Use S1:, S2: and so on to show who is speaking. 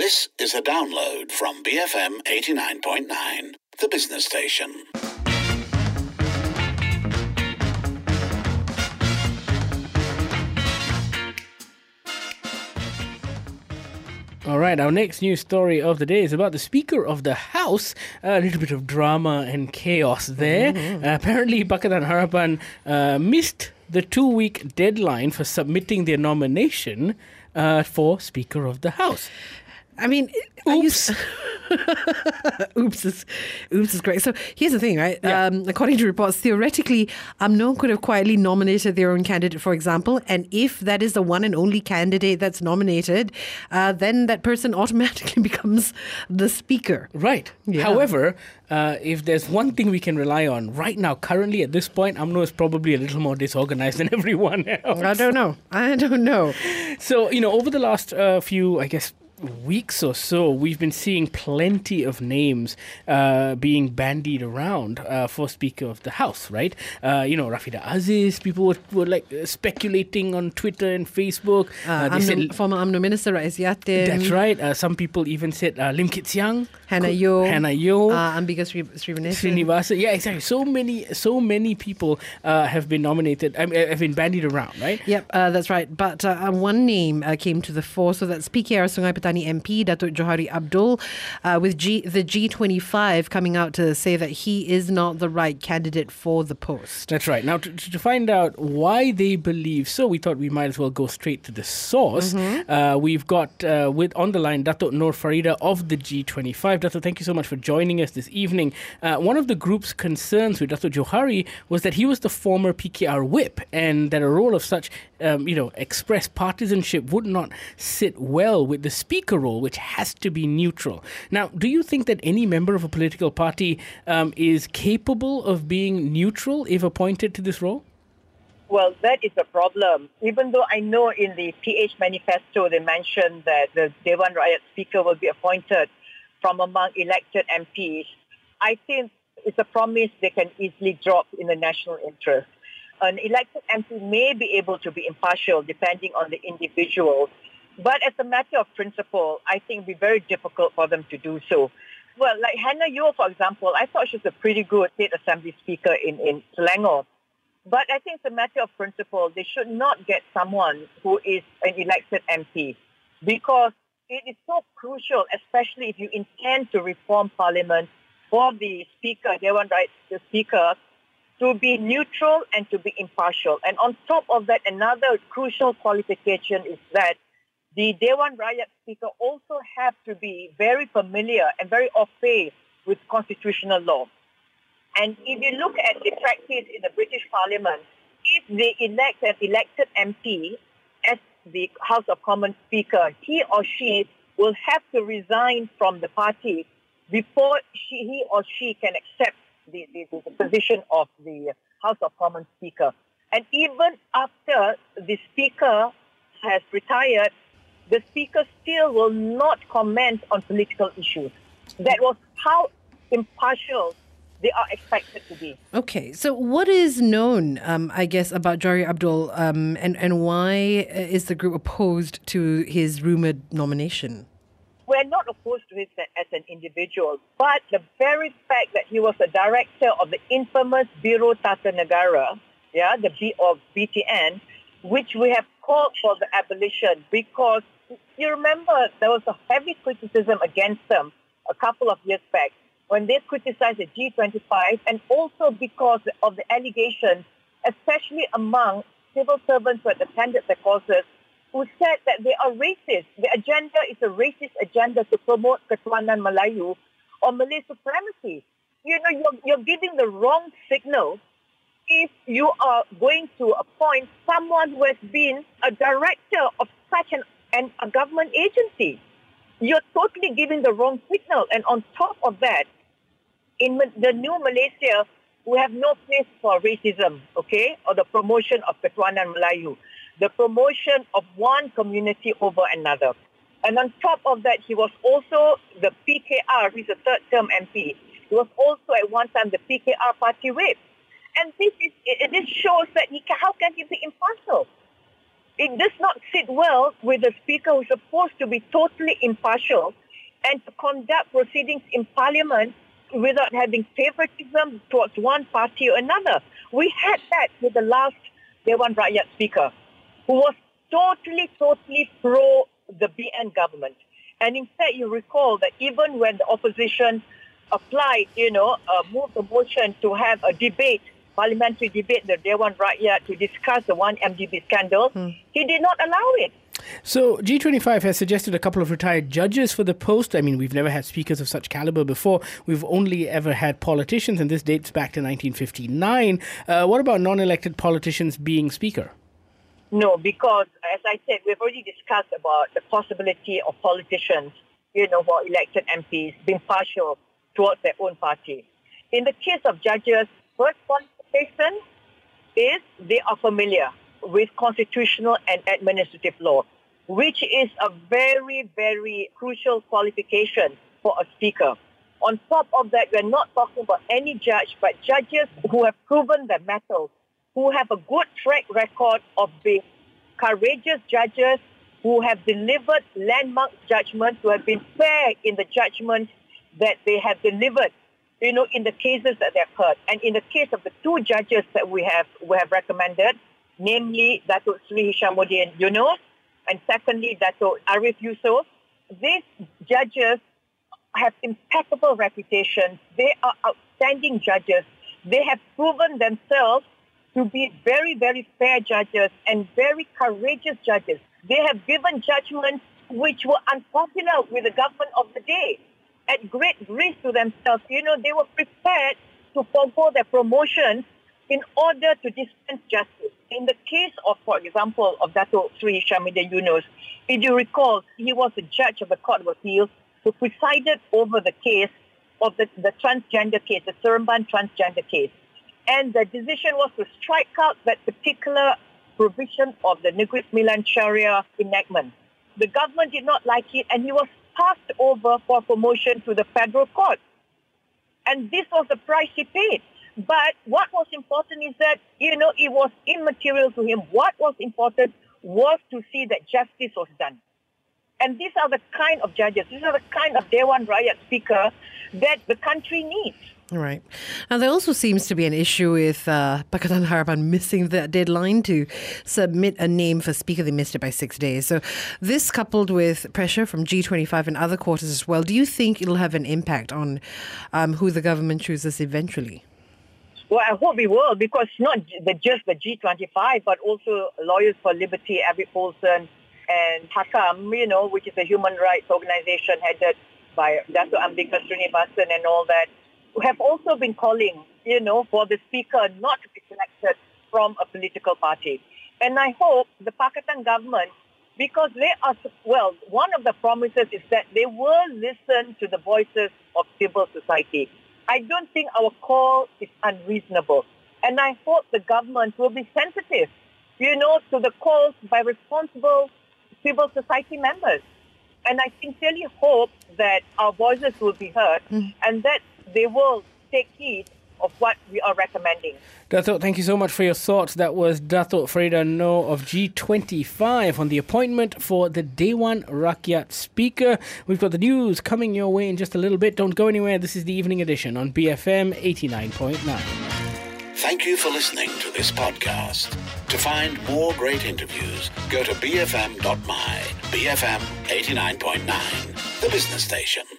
S1: This is a download from BFM 89.9, the business station.
S2: All right, our next news story of the day is about the Speaker of the House. A little bit of drama and chaos there. Apparently, Pakatan Harapan missed the 2-week deadline for submitting their nomination for Speaker of the House.
S3: I mean,
S2: Oops.
S3: oops is great. So here's the thing, right?
S2: Yeah.
S3: According to reports, theoretically, UMNO could have quietly nominated their own candidate, for example. And if that is the one and only candidate that's nominated, then that person automatically becomes the speaker.
S2: Right.
S3: Yeah.
S2: However, if there's one thing we can rely on right now, currently at this point, UMNO is probably a little more disorganized than everyone else.
S3: I don't know.
S2: So, over the last few, I guess, weeks or so, we've been seeing plenty of names being bandied around for Speaker of the House, right? Rafida Aziz, people were like speculating on Twitter and Facebook. They said,
S3: former UMNO Minister Rais Yatin.
S2: That's right. Some people even said Lim Kit Siang,
S3: Hannah Yeoh,
S2: Ambika
S3: Srivanesan.
S2: Srinivasa. Yeah, exactly. So many people have been nominated, have been bandied around, right?
S3: Yep, that's right. But one name came to the fore, so that's PKR Sungai Petani MP, Datuk Johari Abdul, with the G25 coming out to say that he is not the right candidate for the post.
S2: That's right. Now, to find out why they believe so, we thought we might as well go straight to the source. We've got on the line Datuk Noor Farida of the G25. Datuk, thank you so much for joining us this evening. One of the group's concerns with Datuk Johari was that he was the former PKR whip and that a role of such, express partisanship would not sit well with the speaker role, which has to be neutral. Now, do you think that any member of a political party is capable of being neutral if appointed to this role?
S4: Well, that is a problem. Even though I know in the PH manifesto they mentioned that the Dewan Rakyat Speaker will be appointed from among elected MPs, I think it's a promise they can easily drop in the national interest. An elected MP may be able to be impartial depending on the individual, but as a matter of principle, I think it would be very difficult for them to do so. Well, like Hannah Yeoh, for example, I thought she was a pretty good State Assembly Speaker in Selangor. But I think it's a matter of principle. They should not get someone who is an elected MP because it is so crucial, especially if you intend to reform Parliament, for the Speaker, Dewan Rakyat, the Speaker, to be neutral and to be impartial. And on top of that, another crucial qualification is that the Dewan Rakyat Speaker also have to be very familiar and very au fait with constitutional law. And if you look at the practice in the British Parliament, if they elect an elected MP as the House of Commons Speaker, he or she will have to resign from the party before he or she can accept the position of the House of Commons Speaker. And even after the Speaker has retired, the Speaker still will not comment on political issues. That was how impartial they are expected to be.
S3: Okay, so what is known, I guess, about Johari Abdul and why is the group opposed to his rumoured nomination?
S4: We're not opposed to it as an individual, but the very fact that he was a director of the infamous Biro Tata Negara, the BTN, which we have called for the abolition because you remember there was a heavy criticism against them a couple of years back when they criticized the G25 and also because of the allegations, especially among civil servants who had attended the courses, who said that they are racist. The agenda is a racist agenda to promote Ketuanan Melayu or Malay supremacy. You're giving the wrong signal if you are going to appoint someone who has been a director of such a government agency. You're totally giving the wrong signal. And on top of that, in the new Malaysia, we have no place for racism, okay, or the promotion of Ketuanan Melayu, the promotion of one community over another. And on top of that, he was also the PKR, he's a third-term MP. He was also at one time the PKR party whip. And this shows that how can he be impartial? It does not sit well with the Speaker who's supposed to be totally impartial and to conduct proceedings in Parliament without having favoritism towards one party or another. We had that with the last Dewan Rakyat Speaker, who was totally pro the BN government. And in fact, you recall that even when the opposition applied, moved the motion to have a debate, parliamentary debate, the Dewan Rakyat, to discuss the 1MDB scandal, he did not allow it.
S2: So G25 has suggested a couple of retired judges for the post. I mean, we've never had speakers of such caliber before. We've only ever had politicians, and this dates back to 1959. What about non-elected politicians being speaker?
S4: No, because, as I said, we've already discussed about the possibility of politicians, who are elected MPs, being partial towards their own party. In the case of judges, first qualification is they are familiar with constitutional and administrative law, which is a very, very crucial qualification for a speaker. On top of that, we're not talking about any judge, but judges who have proven their mettle, who have a good track record of being courageous judges, who have delivered landmark judgments, who have been fair in the judgments that they have delivered, in the cases that they've heard. And in the case of the two judges that we have recommended, namely Datuk Sri Hishamuddin Yunus and secondly Datuk Arif Yusof, these judges have impeccable reputations. They are outstanding judges. They have proven themselves to be very, very fair judges and very courageous judges. They have given judgments which were unpopular with the government of the day, at great risk to themselves. They were prepared to forgo their promotions in order to dispense justice. In the case of, for example, of Datuk Sri Hishamuddin Yunus, if you recall, he was a judge of the Court of Appeal who presided over the case of the transgender case, the Seremban transgender case. And the decision was to strike out that particular provision of the Negeri Sembilan Sharia enactment. The government did not like it, and he was passed over for promotion to the federal court. And this was the price he paid. But what was important is that, it was immaterial to him. What was important was to see that justice was done. And these are the kind of judges, these are the kind of Dewan Rakyat Speaker that the country needs.
S3: Right. Now, there also seems to be an issue with Pakatan Harapan missing the deadline to submit a name for Speaker. They missed it by 6 days. So this coupled with pressure from G25 and other quarters as well, do you think it'll have an impact on who the government chooses eventually?
S4: Well, I hope it will, because not just the G25, but also Lawyers for Liberty, Abby Paulson, and Hakam, which is a human rights organization headed by Dato' Ambika Srinivasan and all that, have also been calling, for the Speaker not to be selected from a political party. And I hope the Pakatan government, because one of the promises is that they will listen to the voices of civil society. I don't think our call is unreasonable. And I hope the government will be sensitive, to the calls by responsible civil society members. And I sincerely hope that our voices will be heard and that they will take heed of what we are recommending.
S2: Dato', thank you so much for your thoughts. That was Dato' Farida Noor of G25 on the appointment for the Dewan Rakyat Speaker. We've got the news coming your way in just a little bit. Don't go anywhere. This is the Evening Edition on BFM 89.9.
S1: Thank you for listening to this podcast. To find more great interviews, go to bfm.my. BFM 89.9, the business station.